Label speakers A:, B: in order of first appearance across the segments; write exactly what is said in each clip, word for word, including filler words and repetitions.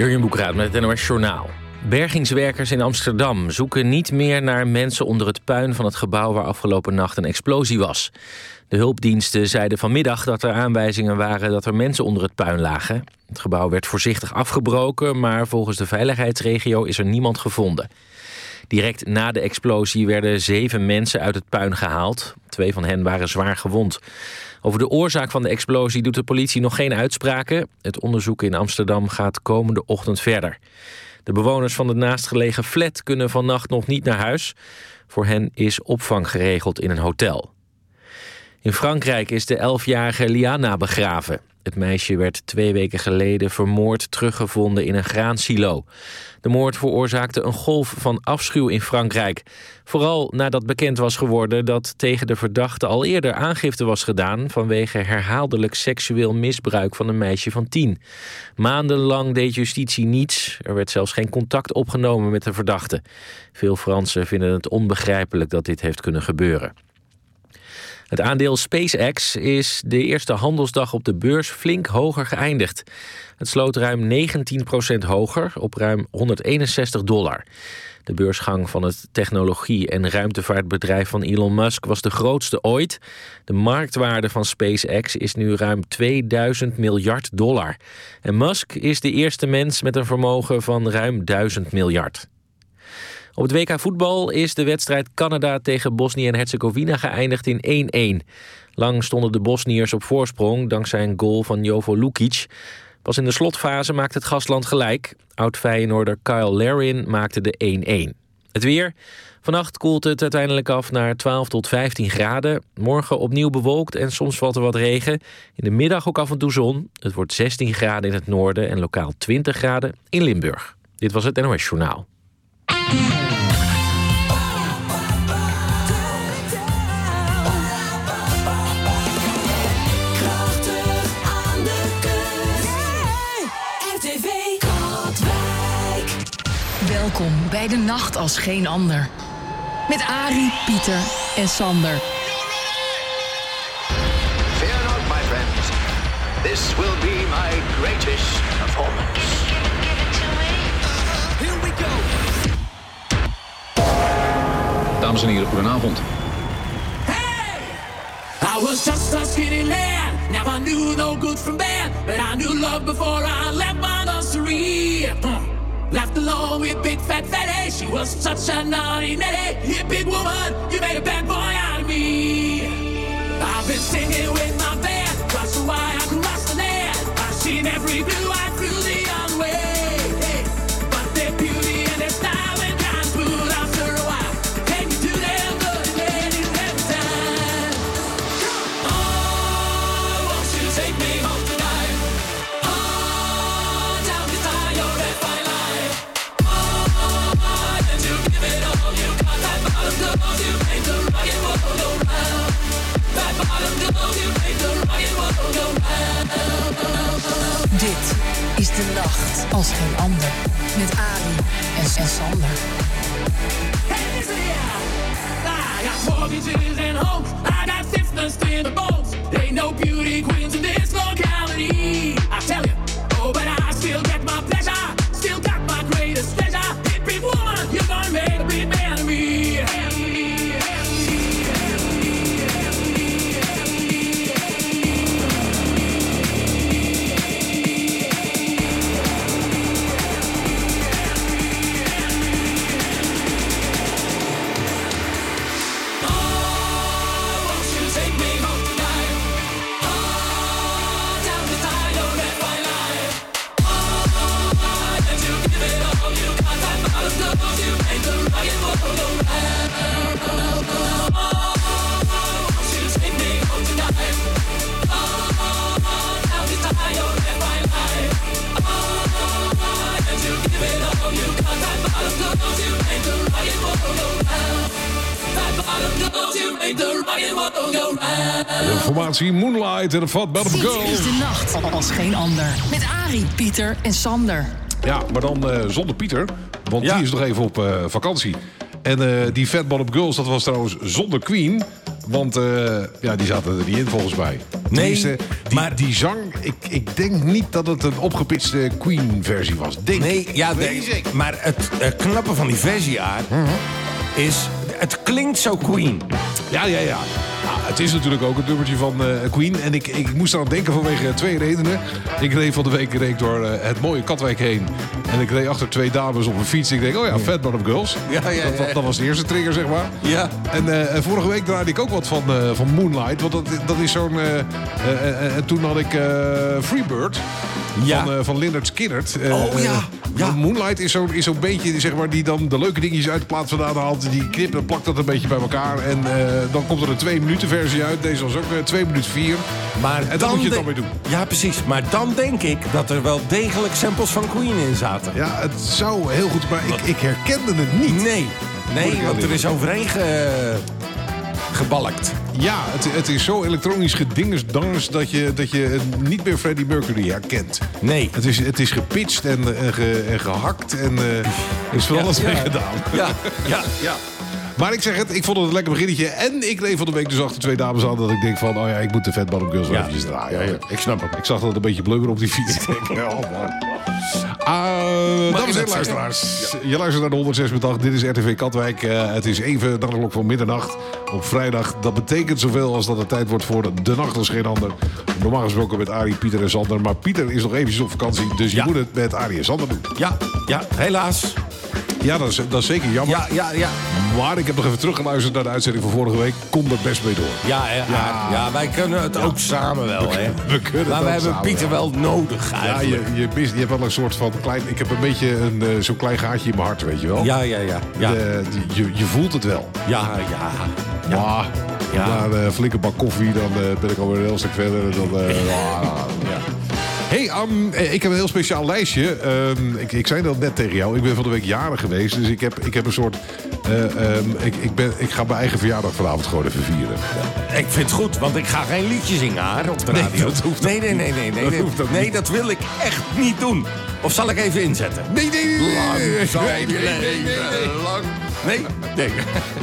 A: Jurjen Boekraat met het N O S Journaal. Bergingswerkers in Amsterdam zoeken niet meer naar mensen onder het puin van het gebouw waar afgelopen nacht een explosie was. De hulpdiensten zeiden vanmiddag dat er aanwijzingen waren dat er mensen onder het puin lagen. Het gebouw werd voorzichtig afgebroken, maar volgens de veiligheidsregio is er niemand gevonden. Direct na de explosie werden zeven mensen uit het puin gehaald. Twee van hen waren zwaar gewond. Over de oorzaak van de explosie doet de politie nog geen uitspraken. Het onderzoek in Amsterdam gaat komende ochtend verder. De bewoners van de naastgelegen flat kunnen vannacht nog niet naar huis. Voor hen is opvang geregeld in een hotel. In Frankrijk is de elfjarige Liana begraven. Het meisje werd twee weken geleden vermoord teruggevonden in een graansilo. De moord veroorzaakte een golf van afschuw in Frankrijk. Vooral nadat bekend was geworden dat tegen de verdachte al eerder aangifte was gedaan vanwege herhaaldelijk seksueel misbruik van een meisje van tien. Maandenlang deed justitie niets. Er werd zelfs geen contact opgenomen met de verdachte. Veel Fransen vinden het onbegrijpelijk dat dit heeft kunnen gebeuren. Het aandeel SpaceX is de eerste handelsdag op de beurs flink hoger geëindigd. Het sloot ruim negentien procent hoger op ruim honderdeenenzestig dollar. De beursgang van het technologie- en ruimtevaartbedrijf van Elon Musk was de grootste ooit. De marktwaarde van SpaceX is nu ruim tweeduizend miljard dollar. En Musk is de eerste mens met een vermogen van ruim duizend miljard. Op het W K voetbal is de wedstrijd Canada tegen Bosnië en Herzegovina geëindigd in één-één. Lang stonden de Bosniërs op voorsprong dankzij een goal van Jovo Lukic. Pas in de slotfase maakte het gastland gelijk. Oud-Feyenoorder Kyle Larin maakte de één-één. Het weer. Vannacht koelt het uiteindelijk af naar twaalf tot vijftien graden. Morgen opnieuw bewolkt en soms valt er wat regen. In de middag ook af en toe zon. Het wordt zestien graden in het noorden en lokaal twintig graden in Limburg. Dit was het N O S Journaal.
B: Welkom bij De Nacht als Geen Ander. Met Arie, Pieter en Sander.
C: Fear not, my friends. This will be my greatest performance. Here we go.
D: Dames en heren, goedenavond.
E: Hey! I was just a skinny lad. Never knew no good from bad. But I knew love before I left my nursery. Hmm. Left alone with big fat fatty. She was such a naughty natty. You big woman, you made a bad boy out of me. I've been singing with my band. That's why I crossed the land. I've seen every blue eye through the young way. Hey, but their beauty and their style and kind food after a while. Take me to them good ladies every time. Oh, won't you take me home tonight? Oh, down beside your red fine line. You make the rocket world go round. That bottom goes, you make the rocket world go round.
B: Dit is De Nacht als Geen Ander. Met Arie en, en Sander.
E: Hey, listen here. I got mortgages and homes. I got stiffness in the bones. There ain't no beauty queens in this locality. I tell you, oh, but I still get my pleasure. Still got my greatest treasure. Hit big woman, you're gonna make a big man of me.
F: De formatie Moonlight en de Fat Bottom Girl.
B: Dit is De Nacht als Geen Ander. Met Arie, Pieter en Sander.
F: Ja, maar dan uh, zonder Pieter, want ja. die is nog even op uh, vakantie. En uh, die Fat Bottom Girls, dat was trouwens zonder Queen. Want uh, ja, die zaten er niet in volgens mij.
G: Nee,
F: die, maar die zang, ik, ik denk niet dat het een opgepitste Queen-versie was. Denk
G: nee, ja, de, maar het uh, knappe van die versie, Aard, uh-huh. is... Het klinkt zo Queen.
F: Ja, ja, ja. Ja, het is natuurlijk ook een nummertje van uh, Queen. En ik, ik moest eraan denken vanwege twee redenen. Ik reed van de week reed door uh, het mooie Katwijk heen. En ik reed achter twee dames op een fiets. Ik denk, oh ja, Fat Bottom Girls.
G: Ja, ja, ja.
F: Dat, dat was de eerste trigger, zeg maar.
G: Ja.
F: En uh, vorige week draaide ik ook wat van, uh, van Moonlight. Want dat, dat is zo'n... Uh, uh, uh, en toen had ik uh, Freebird.
G: Ja.
F: Van, uh, van Lynyrd Skynyrd. Uh,
G: oh ja. ja.
F: Moonlight is zo'n is zo'n beetje, zeg maar, die dan de leuke dingetjes uit de plaats vandaan haalt. Die knipt en plakt dat een beetje bij elkaar. En uh, dan komt er een twee minuten versie uit. Deze was ook uh, twee minuten vier.
G: Maar
F: en dan moet je het dan mee doen.
G: Ja, precies. Maar dan denk ik dat er wel degelijk samples van Queen in zaten.
F: Ja, het zou heel goed, maar ik, ik herkende het niet.
G: Nee, nee, want er is overheen ge... gebalkt.
F: Ja, het, het is zo elektronisch gedingesdangers dat je, dat je niet meer Freddie Mercury herkent.
G: Nee.
F: Het is, het is gepitcht en, en, ge, en gehakt en uh, er is van alles
G: ja,
F: mee
G: ja.
F: gedaan.
G: Ja, ja, ja.
F: Maar ik zeg het, ik vond het een lekker beginnetje. En ik reed van de week dus achter twee dames aan dat ik denk van... oh ja, ik moet de Fat Bottom Girls wel
G: ja.
F: eventjes draaien.
G: Ja, ja. Ik snap het.
F: Ik zag dat het een beetje blubber op die fiets. Ik denk, oh man. Uh, dames en luisteraars, ja. Je luistert naar de honderd zes komma acht. Dit is R T V Katwijk. Uh, het is even na de klok van middernacht op vrijdag. Dat betekent zoveel als dat het tijd wordt voor de nacht als geen ander. Normaal gesproken met Arie, Pieter en Sander. Maar Pieter is nog eventjes op vakantie. Dus je
G: ja.
F: moet het met Arie en Sander doen.
G: Ja, ja, helaas.
F: Ja, dat is, dat is zeker jammer.
G: Ja, ja, ja.
F: Maar ik heb nog even teruggeluisterd naar de uitzending van vorige week. Kom er best mee door.
G: Ja, ja, ja. ja wij kunnen het ja. ook samen wel, hè.
F: We kunnen
G: maar
F: het
G: we
F: ook
G: hebben Pieter
F: wel.
G: wel nodig, eigenlijk.
F: Ja, je, je, je hebt wel een soort van klein... Ik heb een beetje een, uh, zo'n klein gaatje in mijn hart, weet je wel.
G: Ja, ja, ja. ja.
F: De, die, je, je voelt het wel.
G: Ja, ja.
F: ja. Maar ja. na een flinke bak koffie, dan uh, ben ik alweer een heel stuk verder. Dan, uh, ja. Hey, um, ik heb een heel speciaal lijstje. Um, ik, ik zei dat net tegen jou. Ik ben van de week jarig geweest. Dus ik heb, ik heb een soort... Uh, um, ik, ik, ben, ik ga mijn eigen verjaardag vanavond gewoon even vieren.
G: Ja. Ik vind het goed, want ik ga geen liedje zingen, haar, op de radio.
F: Nee, dat hoeft
G: nee, nee, nee, nee, nee,
F: dat
G: nee.
F: hoeft ook
G: nee
F: niet.
G: dat wil ik echt niet doen. Of zal ik even inzetten?
F: Nee, nee, nee.
G: Lang zal
F: nee, nee, nee, nee, nee.
G: Lang. Nee, nee.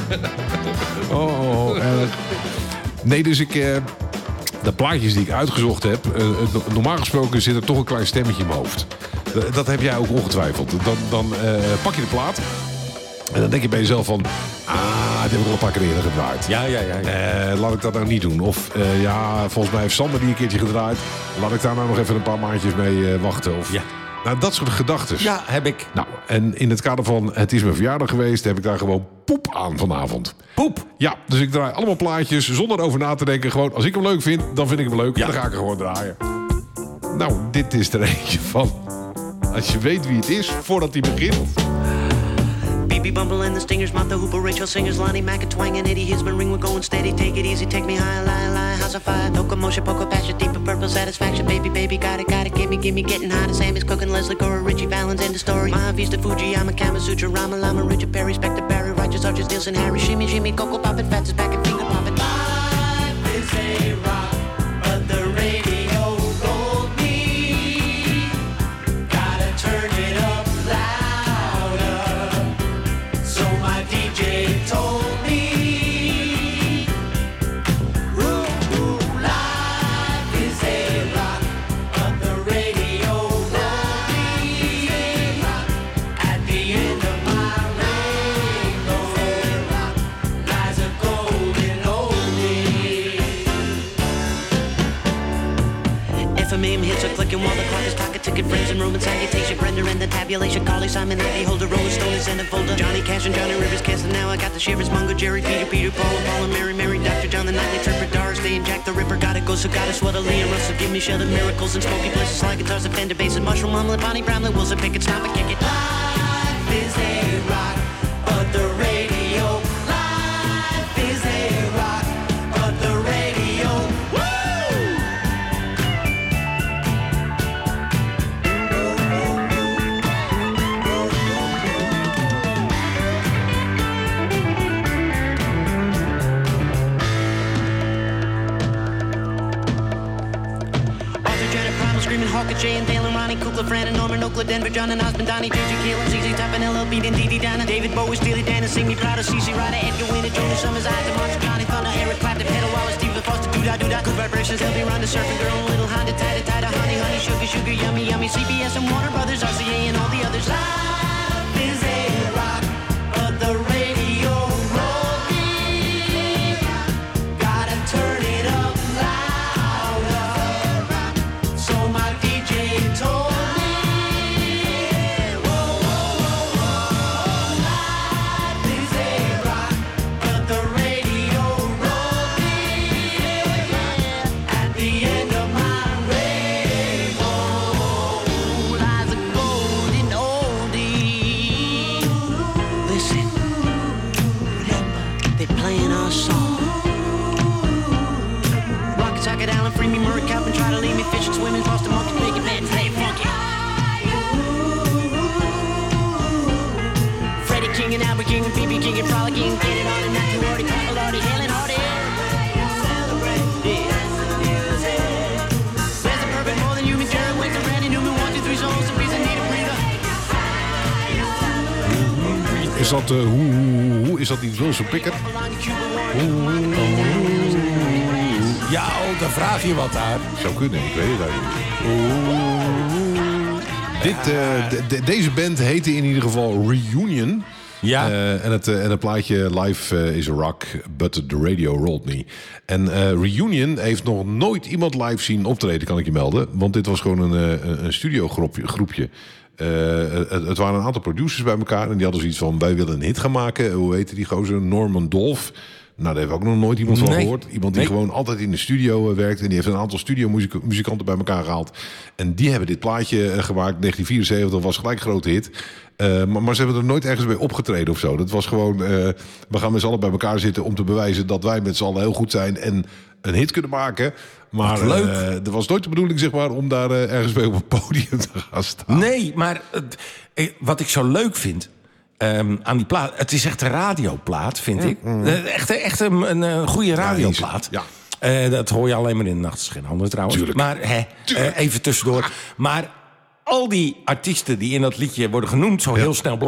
F: Oh, uh, nee, dus ik... Uh, de plaatjes die ik uitgezocht heb... Uh, normaal gesproken zit er toch een klein stemmetje in mijn hoofd. Dat, dat heb jij ook ongetwijfeld. Dan, dan uh, pak je de plaat... en dan denk je bij jezelf van... ah, dit heb ik al een paar keer eerder gedraaid.
G: Ja, ja, ja. ja.
F: Uh, laat ik dat nou niet doen. Of uh, ja, volgens mij heeft Sander die een keertje gedraaid. Laat ik daar nou nog even een paar maandjes mee uh, wachten. Of,
G: ja.
F: Nou, dat soort gedachten.
G: Ja, heb ik.
F: Nou, en in het kader van het is mijn verjaardag geweest... heb ik daar gewoon poep aan vanavond.
G: Poep?
F: Ja, dus ik draai allemaal plaatjes zonder over na te denken. Gewoon, als ik hem leuk vind, dan vind ik hem leuk. Ja. En dan ga ik er gewoon draaien. Nou, dit is er eentje van... als je weet wie het is, voordat hij begint...
H: B B Bumble and the Stingers, Martha Hooper, Rachel Singers, Lonnie Mack and Twang and Eddie Hisman, ring, we're going steady, take it easy, take me high, lie, lie, house of fire, no commotion, poker, passion, deep and purple satisfaction, baby, baby, got it, got it, gimme, gimme, getting hot, Sammy's cooking, Leslie Cora, Richie Valens, end the story, Mahavista, Fuji, I'm a Kama Sutra, Rama, Lama, Richard Perry, Spectre, Barry, Righteous, Arches, Nielsen, Harry, Shimmy, Jimmy, Coco, Poppin', Fats is back and finger poppin'. Life is a rock, but the radio rolled me, gotta turn it up louder, so my D J told me, ooh, ooh, life is a rock, but the radio rolled me, at the end of my rainbow, lies a golden oldie. F M A M hits are clicking while the clock is clock, a ticket, friends and Roman salutation, Brenda and the tabulation, Carly, Simon, Eddie Holder, Rolling Stone is in a folder, Johnny Cash and Johnny Rivers casting, now I got the shivers, Mungo, Jerry, Peter, Peter, Paul, and Paul, and Mary, Mary, Doctor John, the Nightly Tripper, Doris Day, and Jack the Ripper, gotta go, so gotta sweat a Liam Russell, give me shelter, miracles and smoky places, slide guitars, and Fender basses, Mushroom, Omelet, Bonnie, Bramley, Wilson, Pickett, stop and kick it. Life is a rock, but the radio, life is a rock, but the radio, woo! screaming Hawker, Jay and Dale and Ronnie, Kukla, Fran and Norman, Oakland, Denver, John and Osmond, Donnie, J J, Kalen, Z Z, Top and L L Beat and D D, Donna, David Bowie, Steely Dan and Sing Me Proud of C C Ryder, Edgar Winter, Jonas Summers, Isaac, Monster, Johnny Thunder, Eric Clapton, Pedal Wallace, Stephen Foster, Doo-Dah, Doo-Dah, Good Vibrations, L B Ronda, Surfing Girl, Little Honda, Tida, Tida, Honey, Honey, Sugar, Sugar, Yummy, Yummy, C B S and Warner Brothers, R C A and all the others. Life is a rock, but the radio rolled me. Gotta turn it up louder. So my D J told me, whoa, whoa, whoa, whoa. Life is a rock, but the radio rolled me. At the end of my rainbow lies a golden oldie. Listen, remember, they playing our song. Rocket Socket, Allen, free me, Murray, Calvin, try to leave me fishing, swimming, Boston Monkey, making bed, stay funky. Freddie King and Albert King and B B King and Frolic King, get it on and not too hardy, Papa Lordy, Helen Hardy. Celebrate this music. There's a perfect more than human, Jared Winston, Randy Newman, one, two, three, songs, the reason need a breather.
F: Is dat, uh, hoe, hoe, hoe, is dat niet Wilson Picker?
G: Ja, oh, dan vraag je wat daar.
F: Zou kunnen, ik weet het eigenlijk niet. Dit, uh, de, de, deze band heette in ieder geval Reunion.
G: Ja.
F: Uh, en, het, uh, en het plaatje Life uh, is a Rock, but the radio rolled me. En uh, Reunion heeft nog nooit iemand live zien optreden, kan ik je melden. Want dit was gewoon een, uh, een studiogroepje. groepje. Uh, het, het waren een aantal producers bij elkaar. En die hadden zoiets van, wij willen een hit gaan maken. Hoe heette die gozer? Norman Dolph. Nou, daar hebben we ook nog nooit iemand van
G: Nee.
F: gehoord. Iemand die
G: Nee.
F: gewoon altijd in de studio uh, werkt. En die heeft een aantal studiomuzikanten bij elkaar gehaald. En die hebben dit plaatje uh, gemaakt. negentien vierenzeventig was gelijk een grote hit. Uh, maar, maar ze hebben er nooit ergens bij opgetreden of zo. Dat was gewoon, uh, we gaan met z'n allen bij elkaar zitten om te bewijzen dat wij met z'n allen heel goed zijn en een hit kunnen maken. Maar
G: leuk.
F: Uh, er was nooit de bedoeling, zeg maar, om daar uh, ergens bij op een podium te gaan staan.
G: Nee, maar uh, wat ik zo leuk vind um, aan die plaat, het is echt een radioplaat, vind ik.
F: Mm.
G: Uh, echt echt een, een, een goede radioplaat.
F: Ja.
G: Uh, dat hoor je alleen maar in de nacht, is geen ander trouwens.
F: Tuurlijk.
G: Maar hè, uh, even tussendoor. Maar al die artiesten die in dat liedje worden genoemd, zo heel snel,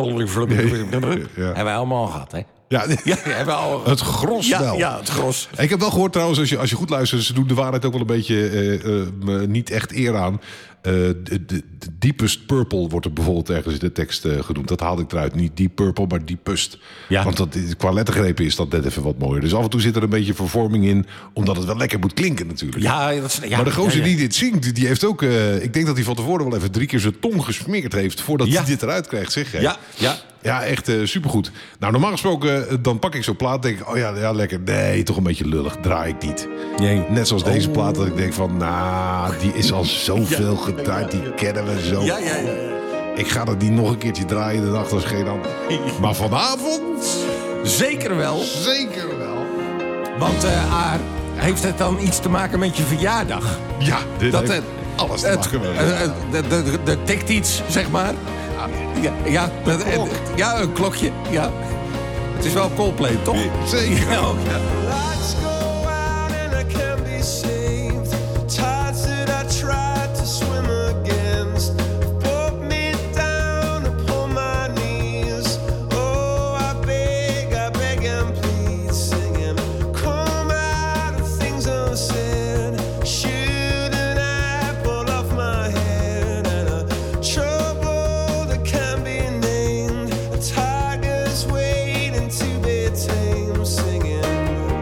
G: hebben wij allemaal gehad, hè?
F: Ja,
G: Ja, hebben we al.
F: het gros
G: Ja,
F: wel.
G: ja, het gros.
F: Ik heb wel gehoord trouwens, als je, als je goed luistert, ze doen de waarheid ook wel een beetje uh, uh, niet echt eer aan. Uh, de, de, de Deepest Purple wordt er bijvoorbeeld ergens in de tekst uh, genoemd. Dat haalde ik eruit. Niet Deep Purple, maar Deepest.
G: Ja.
F: Want dat, qua lettergrepen is dat net even wat mooier. Dus af en toe zit er een beetje vervorming in, omdat het wel lekker moet klinken natuurlijk.
G: Ja, dat is, ja,
F: maar de gozer
G: ja, ja.
F: die dit zingt, die heeft ook... Uh, ik denk dat hij van tevoren wel even drie keer zijn tong gesmeerd heeft voordat
G: Ja.
F: hij dit eruit krijgt, zeg jij.
G: Ja, ja.
F: Ja, echt uh, supergoed. Nou, normaal gesproken, uh, dan pak ik zo'n plaat, denk ik, oh ja, ja, lekker. Nee, toch een beetje lullig, draai ik niet.
G: Nee.
F: Net zoals deze
G: Oh.
F: plaat, dat ik denk van, nou, die is al zoveel gedraaid, die kennen we zo.
G: Ja, ja, ja.
F: Ik ga dat niet nog een keertje draaien, de nacht als geen ander. Maar vanavond,
G: Zeker wel.
F: zeker wel.
G: Want uh, Aar, heeft het dan iets te maken met je verjaardag?
F: Ja, dit
G: Dat
F: heeft
G: het,
F: alles te
G: het,
F: maken met
G: uh, uh, de, de, de, de tikt iets, zeg maar. Ja, ja, dat-
F: klok.
G: ja, een klokje. Ja. Het is wel Coldplay, toch?
F: Zeker.
G: Ja, ja.
I: Lights go out and I can't be saved. Tides that I tried to swim against pulled me down upon my knees. Oh, I beg, I beg and plead, singing, come out of things unsaid. Shouldn't I pull off my head and a trouble that can't be named? A tiger's waiting to be tamed, singing.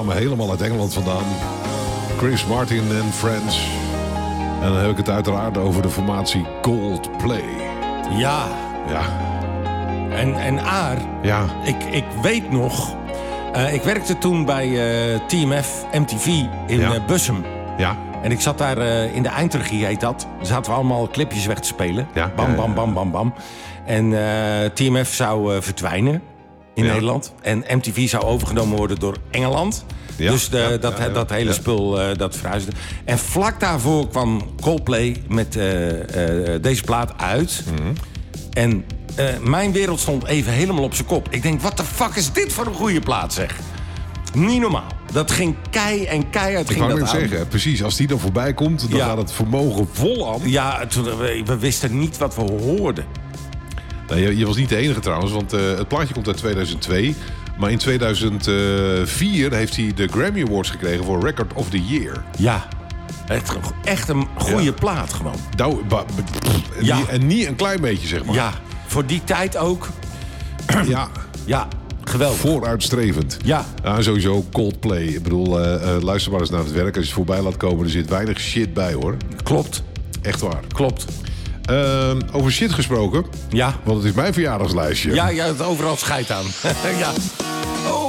F: kwamen helemaal uit Engeland vandaan. Chris Martin en Friends. En dan heb ik het uiteraard over de formatie Coldplay.
G: Ja.
F: Ja.
G: En, en Aar,
F: Ja.
G: ik, ik weet nog... Uh, ik werkte toen bij uh, T M F M T V in
F: Ja.
G: uh, Bussum.
F: Ja.
G: En ik zat daar uh, in de eindregie, heet dat. Zaten we allemaal clipjes weg te spelen.
F: Ja,
G: Bam,
F: ja, ja.
G: bam, bam, bam, bam. En uh, T M F zou uh, verdwijnen in
F: Ja.
G: Nederland. En M T V zou overgenomen worden door Engeland.
F: Ja,
G: Dus de,
F: ja,
G: dat,
F: ja, ja.
G: dat hele
F: Ja.
G: spul uh, dat verhuisde. En vlak daarvoor kwam Coldplay met uh, uh, deze plaat uit.
F: Mhm.
G: En uh, mijn wereld stond even helemaal op zijn kop. Ik denk, wat de fuck is dit voor een goede plaat, zeg. Niet normaal. Dat ging kei en keihard.
F: Ik
G: ging
F: wou
G: dat
F: net
G: aan.
F: zeggen, precies. Als die er voorbij komt, dan
G: Ja.
F: gaat het vermogen vol aan.
G: Ja, toen, we, we wisten niet wat we hoorden.
F: Nou, je, je was niet de enige trouwens, want uh, het plaatje komt uit tweeduizend twee. Maar in tweeduizend vier heeft hij de Grammy Awards gekregen voor Record of the Year.
G: Ja, echt, echt een goede
F: Ja.
G: plaat gewoon.
F: Nou, ba- ba- pff, en,
G: Ja.
F: niet, en niet een klein beetje, zeg maar.
G: Ja, voor die tijd ook.
F: Ja,
G: Ja, geweldig.
F: vooruitstrevend.
G: Ja.
F: Ja, sowieso Coldplay. Ik bedoel, uh, uh, luister maar eens naar het werk. Als je het voorbij laat komen, er zit weinig shit bij, hoor.
G: Klopt,
F: Echt waar.
G: klopt.
F: Uh, over shit gesproken,
G: Ja,
F: want het is mijn verjaardagslijstje.
G: ja, ja, het overal scheid aan. Ja. Oh.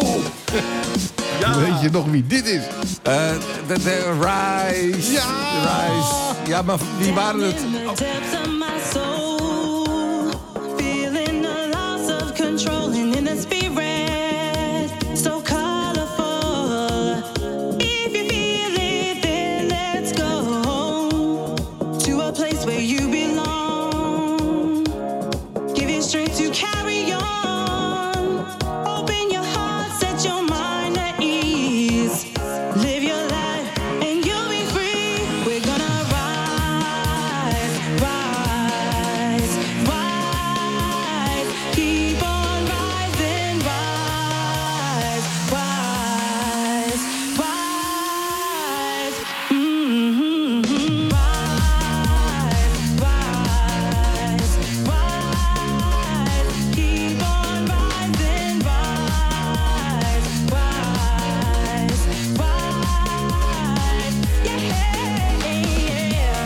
F: Weet je nog wie dit is?
G: Eh, de, de Rise.
F: Ja.
G: Rise. Ja, maar wie waren het?
J: In the depths of my soul, feeling the loss of control, and in the spirit, so colorful. If you feel it, then let's go to a place where you belong. Give you strength to carry on. Open your heart, set your mind at ease. Live your life and you'll be free. We're gonna rise, rise, rise. Keep on rising, rise, rise, rise. Mm-hmm. Rise, rise, rise. Keep on rising, rise, rise, rise. Yeah, yeah.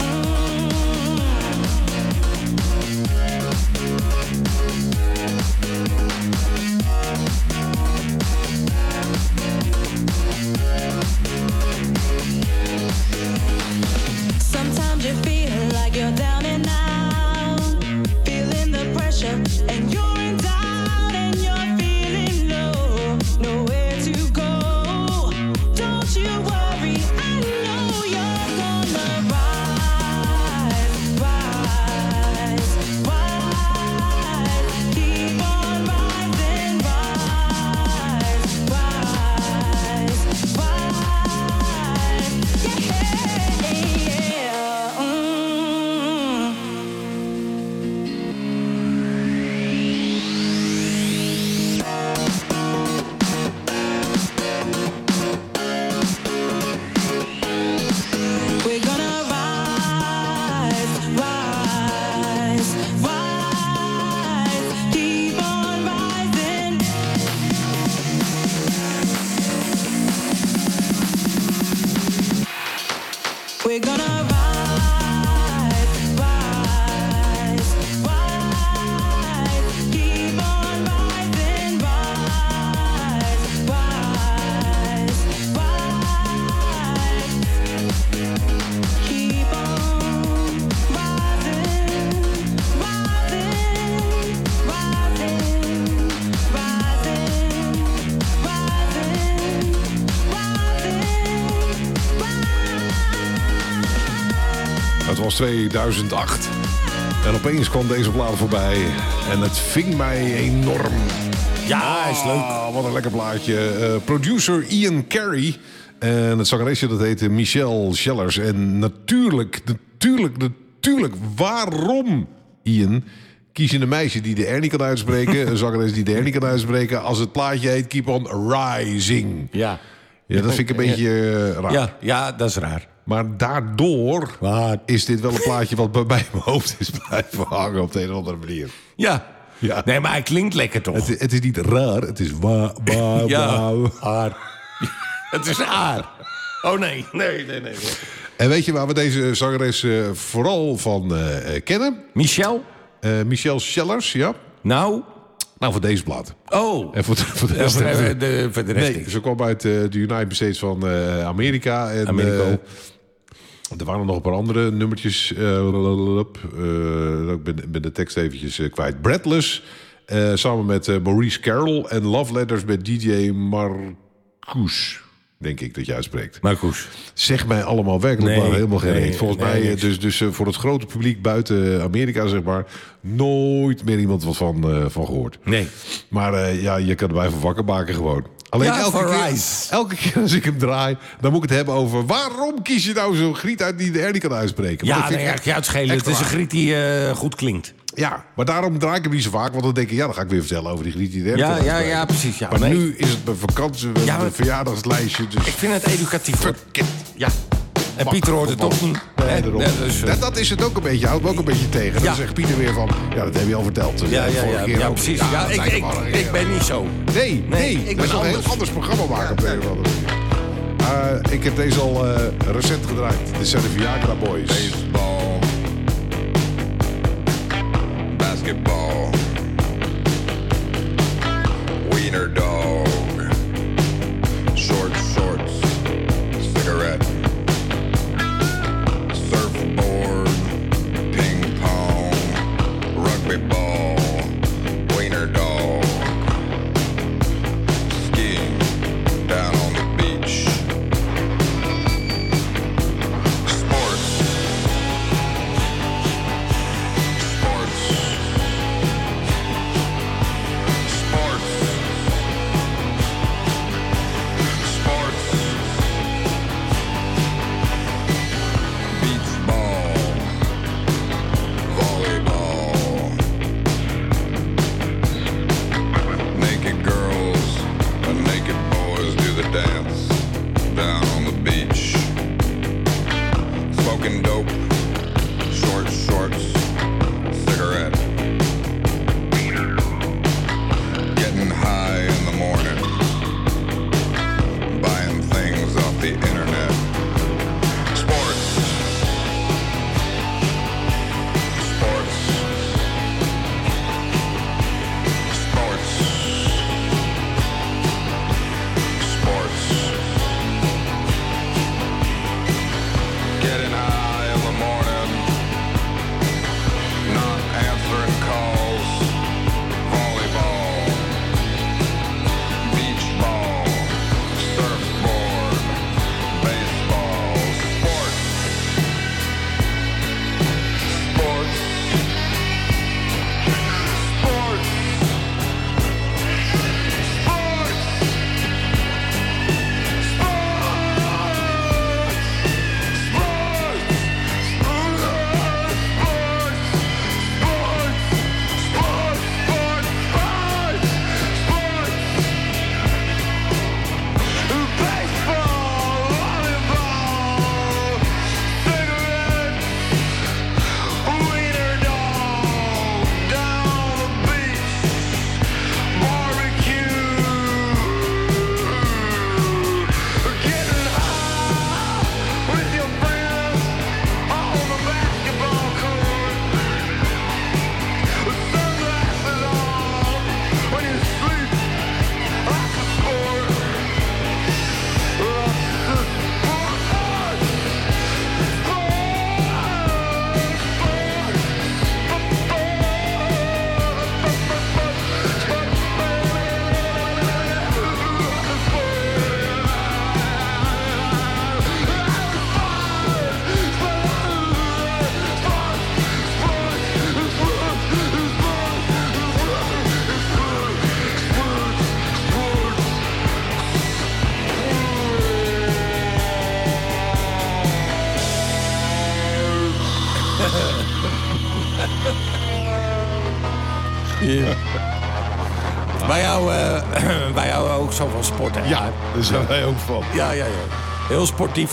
J: Sometimes you feel like you're down and out, feeling the pressure, and you're in doubt, and you're feeling low, nowhere to go. Don't you worry, I know you're gonna rise, rise, rise. Keep on rising, rise, rise, rise. Yeah, yeah. Mm. We're gonna rise, rise, rise. Keep on rising. We're gonna rise, rise, rise. Keep on rising, rise, rise, rise. Keep on rising, rising, rising, rising, rising,
F: Het was tweeduizend acht. En opeens kwam deze plaat voorbij. En het ving mij enorm.
G: Ja, hij is leuk.
F: Ah, wat een lekker plaatje. Eh, producer Ian Carey. En het zangeresje dat heette Michelle Schellers. En natuurlijk, natuurlijk, natuurlijk. Waarom, Ian, kies je een meisje die de R niet kan uitspreken... een zangeres die de R niet kan uitspreken... als het plaatje heet Keep On Rising.
G: Ja.
F: Ja, dat vind ik een beetje eh, raar.
G: Ja, ja, dat is raar.
F: Maar daardoor
G: Wat?
F: is dit wel een plaatje... wat bij mijn hoofd is blijven hangen op de een of andere manier.
G: Ja.
F: Ja.
G: Nee, maar hij klinkt lekker toch?
F: Het, het is niet raar, het is wa, wa,
G: Ja.
F: wa.
G: Haar. Het is haar. Oh nee, nee, nee, nee.
F: En weet je waar we deze zangeres uh, vooral van uh, kennen?
G: Michel?
F: Uh, Michel Schellers, ja.
G: Nou?
F: Nou, voor deze plaat.
G: Oh.
F: En voor, voor de
G: Ja,
F: rest...
G: voor de, de, voor de rest
F: nee, ze kwam uit uh, de United States van uh, Amerika. En,
G: Amerika.
F: Uh, er waren nog een paar andere nummertjes. Uh, uh, ik ben, ben de tekst eventjes uh, kwijt. Breathless, uh, samen met uh, Maurice Carroll. En Love Letters met D J Marcus. Denk ik dat je uitspreekt.
G: Marcus.
F: Zeg mij allemaal werkelijk
G: Nee,
F: maar helemaal geen
G: nee,
F: reet. Volgens
G: nee,
F: mij,
G: niks.
F: dus, dus uh, voor het grote publiek buiten Amerika, zeg maar, nooit meer iemand wat van, uh, van gehoord.
G: Nee.
F: Maar uh, ja, je kan erbij van wakker maken gewoon. Alleen
G: Ja,
F: elke,
G: voor
F: keer,
G: Rise.
F: elke keer als ik hem draai, dan moet ik het hebben over waarom kies je nou zo'n griet uit die de R niet kan uitspreken. Want
G: Ja,
F: dat vind
G: nee,
F: ik
G: echt, ja, het schelen. Het
F: extra
G: is een
F: waar.
G: griet die uh, goed klinkt.
F: Ja, maar daarom draai ik hem niet zo vaak. Want dan denk ik, ja, dan ga ik weer vertellen over die griet die de R
G: Ja,
F: kan
G: ja,
F: uitspreken.
G: ja, precies. Ja,
F: Maar
G: nee.
F: nu is het mijn vakantie, mijn
G: Ja, maar-
F: verjaardagslijstje. Dus
G: Ik vind het educatief. hoor.
F: fuck it.
G: Ja. En Pieter hoort het ook niet.
F: Nee,
G: Hè?
F: daarom.
G: Ja, dus, uh,
F: dat, dat is het ook een beetje. Houdt me ook een beetje tegen. Dan
G: Ja.
F: zegt Pieter weer van, ja, dat heb je al verteld. Dus
G: ja,
F: de
G: ja,
F: vorige
G: ja,
F: keer
G: ja,
F: ook.
G: precies.
F: Ja,
G: Ja,
F: dat
G: ik,
F: zei de
G: ik,
F: vorige
G: ik
F: keer
G: ben
F: ook.
G: niet zo.
F: Nee, nee,
G: ik
F: dat
G: ben
F: is toch een
G: anders.
F: heel anders programma maken op de een of andere manier. Uh, ik heb deze al uh, recent gedraaid. Dit zijn de Viagra Boys.
K: Baseball, basketball, wiener dog, short shorts, cigarette, surfboard, ping pong, rugby ball, wiener dog, skiing down on the beach. Sports. Sports. Sports. Sports. Beach ball. Volleyball. Naked girls and naked boys do the dance down on the beach. Smoking dope, short shorts, cigarette. Getting high in the morning. Buying things off the internet. Sports. Sports. Sports. Sports. Getting high in the morning, not answering calls, volleyball, beach ball, surfboard, baseball, sports, sports, sports,
G: Wij houden, uh, wij houden ook zo van sport, hè?
F: Ja, daar zijn wij ook van.
G: Ja, ja, ja. Heel sportief.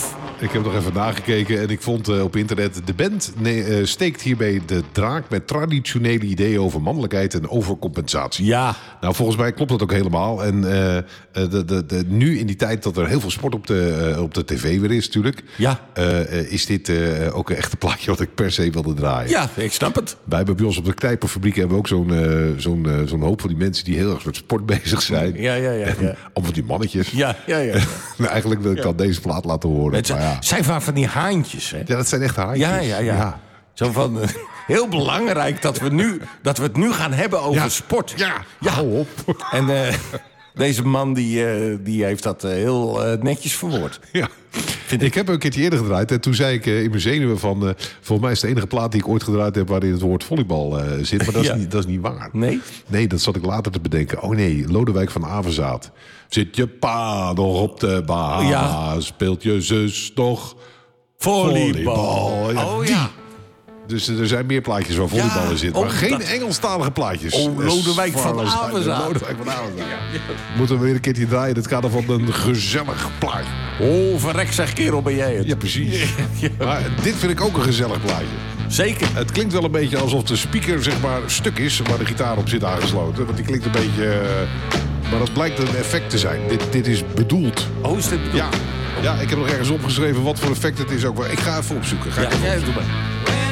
F: Ik heb nog even nagekeken en ik vond uh, op internet... de band nee, uh, steekt hierbij de draak met traditionele ideeën over mannelijkheid en overcompensatie.
G: Ja.
F: Nou, volgens mij klopt dat ook helemaal. En uh, de, de, de, nu in die tijd dat er heel veel sport op de, uh, op de tv weer is natuurlijk...
G: Ja.
F: Uh, is dit uh, ook een echte plaatje wat ik per se wilde draaien.
G: Ja, ik snap het.
F: Wij hebben bij ons op de knijperfabriek hebben we ook zo'n uh, zo'n uh, zo'n hoop van die mensen... die heel erg met sport bezig zijn.
G: Ja, ja, ja. ja.
F: Allemaal van die mannetjes.
G: Ja, ja, ja. ja.
F: nou, eigenlijk wil ik
G: ja.
F: dan deze plaat laten horen.
G: Het
F: ja.
G: zijn vaak van die haantjes, hè?
F: Ja, dat zijn echt haantjes.
G: Ja, ja, ja. ja. Zo van, uh, heel belangrijk dat we, nu, dat we het nu gaan hebben over
F: ja.
G: sport.
F: Ja, ja. Hou op.
G: En uh, deze man die, uh, die heeft dat uh, heel uh, netjes verwoord.
F: Ja. Vind ik. ik heb een keertje eerder gedraaid. En toen zei ik uh, in mijn zenuwen van... Uh, volgens mij is het de enige plaat die ik ooit gedraaid heb... waarin het woord volleybal uh, zit. Maar dat is, ja. niet, dat is niet waar.
G: Nee?
F: Nee, dat zat ik later te bedenken. Oh nee, Lodewijk van Avenzaat. Zit je pa nog op de Bahama? Ja. Speelt je zus nog volleybal? volleybal.
G: Oh ja.
F: Dus er zijn meer plaatjes waar volleybal
G: ja,
F: in zit. Maar
G: oh,
F: geen
G: dat...
F: Engelstalige plaatjes.
G: Oh, Lodewijk van Avenzaat.
F: Lodewijk van Avenzaat. Ja. Moeten we weer een keertje draaien in het kader van een gezellig plaatje.
G: Oh, verrek zeg kerel, ben jij het.
F: Ja, precies. ja. Maar dit vind ik ook een gezellig plaatje.
G: Zeker.
F: Het klinkt wel een beetje alsof de speaker zeg maar stuk is... waar de gitaar op zit aangesloten. Want die klinkt een beetje... Uh, maar dat blijkt een effect te zijn. Dit, dit is bedoeld.
G: Oh, is dit bedoeld?
F: Ja. ja, ik heb nog ergens opgeschreven wat voor effect het is ook. Ik ga even opzoeken. Ga
G: ja,
F: ik even
G: ja,
F: opzoeken.
G: doe maar.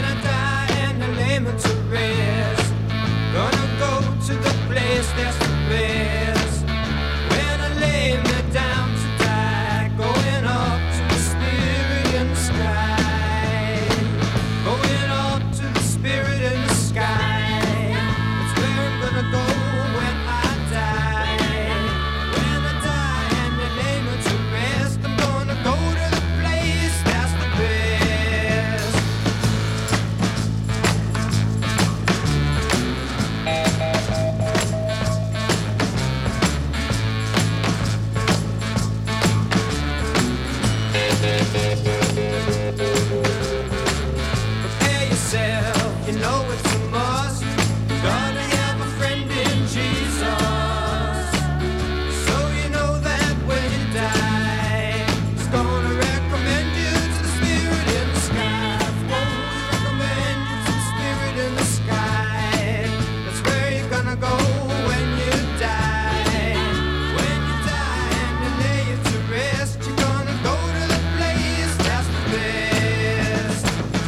I: Gonna go to the place that's the best. When I lay me down to die, going up to the spirit in the sky. Going up to the spirit in the sky. That's where I'm gonna go when I die. When I die and they lay me to rest, I'm gonna go to the place that's the best. Prepare yourself, you know it's a must. Gonna have a friend in Jesus. So you know that when you die, He's gonna recommend you to the spirit in the sky. Won't recommend you to the spirit in the sky. That's where you're gonna go when you die. When you die and they lay you to rest, you're gonna go to the place that's the best.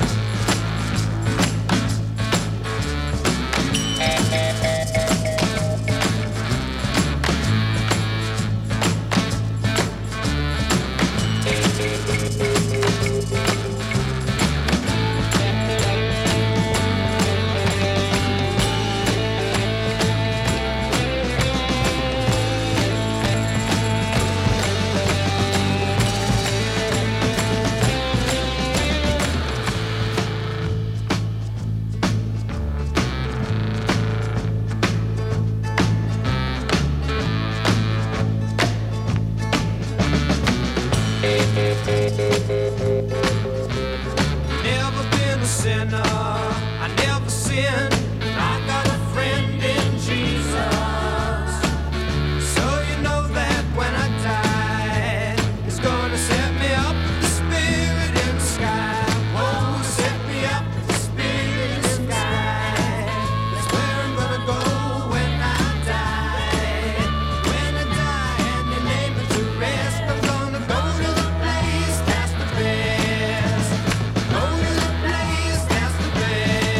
I: Never been a sinner, I never sinned. I got a friend in Jesus. So you know that when I die, He's gonna set me up with the spirit in the sky. Oh, set me up with the spirit in the sky. That's where I'm gonna go when I die. When I die and they lay me to rest, I'm gonna go to the place that's the best. Go to the place that's the best.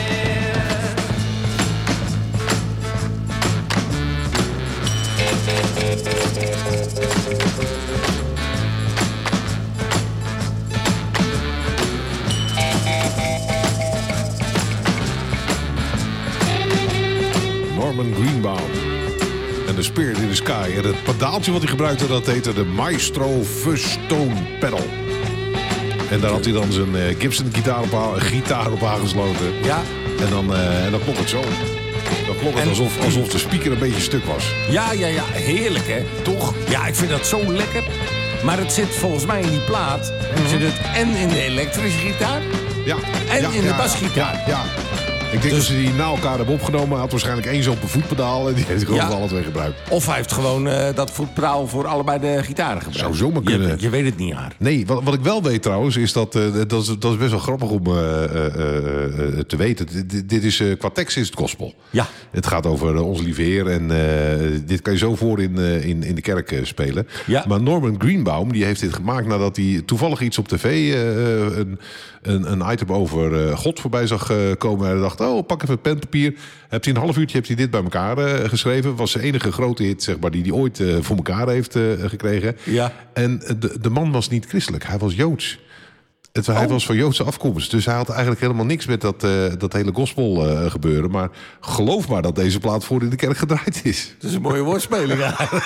F: Norman Greenbaum. En de Spirit in the Sky. En het pedaaltje wat hij gebruikte, dat heette de Maestro Fuzz-Tone Pedal. En daar had hij dan zijn uh, Gibson gitaar op, a- gitaar op aangesloten.
G: Ja.
F: En dan, uh, en dan klonk het zo. Dan klonk het
G: En-
F: alsof, alsof de speaker een beetje stuk was.
G: Ja, ja, ja. Heerlijk, hè? Toch? Ja, ik vind dat zo lekker. Maar het zit volgens mij in die plaat.
F: Mhm.
G: Zit het en in de elektrische gitaar
F: Ja.
G: en
F: ja,
G: in de
F: ja,
G: basgitaar.
F: Ja, ja. Ik denk
G: Dus-
F: dat ze die na elkaar hebben opgenomen. Hij had waarschijnlijk één zo'n voetpedaal en die heeft gewoon
G: Ja.
F: voor alle twee gebruikt.
G: Of hij heeft gewoon uh, dat voetpedaal voor allebei de gitaren gebruikt.
F: Zou zomaar kunnen.
G: Je, je weet het niet, haar.
F: Nee, wat, wat ik wel weet trouwens, is dat, uh, dat, is, dat is best wel grappig om uh, uh, uh, te weten. Dit, dit is, uh, qua tekst is het gospel.
G: Ja.
F: Het gaat over uh, onze lieve Heer en uh, dit kan je zo voor in, uh, in, in de kerk uh, spelen.
G: Ja.
F: Maar Norman Greenbaum die heeft dit gemaakt nadat hij toevallig iets op tv, uh, een, een, een item over uh, God voorbij zag uh, komen. Hij dacht, oh, pak even pen, papier. Heeft hij een half uurtje heeft hij dit bij elkaar uh, geschreven. Was zijn enige grote hit, zeg maar, die hij ooit uh, voor elkaar heeft uh, gekregen.
G: Ja.
F: En de, de man was niet christelijk, hij was Joods. Het, hij
G: Oh.
F: was van Joodse afkomst. Dus hij had eigenlijk helemaal niks met dat, uh, dat hele gospel uh, gebeuren. Maar geloof maar dat deze plaat voor in de kerk gedraaid is.
G: Dat is een mooie woordspeling.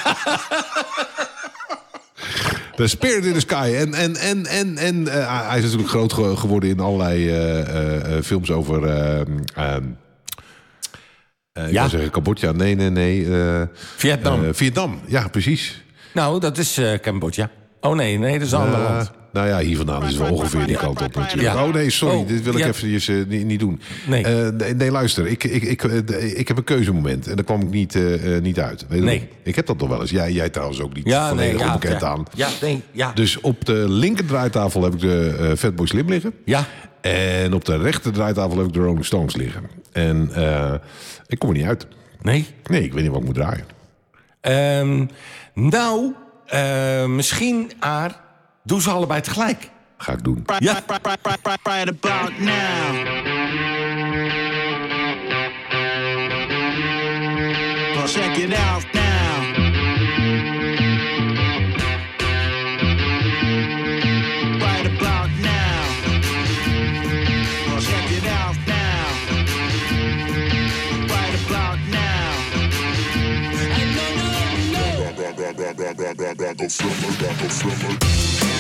F: The Spirit in the Sky. En, en, en, en, en uh, hij is natuurlijk groot ge- geworden in allerlei uh, uh, films over... Uh, uh, uh, ik
G: Ja.
F: wil zeggen Cambodja. Nee, nee, nee. Uh,
G: Vietnam.
F: Uh, Vietnam, ja, precies.
G: Nou, dat is uh, Cambodja. Oh nee, nee, dat is een ander
F: Uh,
G: land.
F: Nou ja, hier vandaan is het wel ongeveer die kant op natuurlijk.
G: Ja.
F: Oh nee, sorry,
G: Oh,
F: dit wil ik
G: ja.
F: eventjes uh, niet, niet doen.
G: Nee.
F: Uh, nee, nee, luister, ik, ik, ik, uh, ik heb een keuzemoment en daar kwam ik niet, uh, uh, niet uit. Weet je
G: Nee.
F: wel? Ik heb dat toch wel eens. Jij, jij trouwens ook niet
G: Ja,
F: volledig
G: nee, ja,
F: onbekend
G: ja.
F: aan.
G: Ja, nee, ja.
F: Dus op de linker draaitafel heb ik de uh, Fatboy Slim liggen.
G: Ja.
F: En op de rechter draaitafel heb ik de Rolling Stones liggen. En uh, ik kom er niet uit.
G: Nee?
F: Nee, ik weet niet wat ik moet draaien.
G: Um, nou, uh, misschien, Aar, doe ze allebei tegelijk.
F: Ga ik doen.
G: Ja.
E: Right, right, right, right, right, right about now. Well, check it out now. Right about now. Well, check it out now. Right about now. And no, no, no.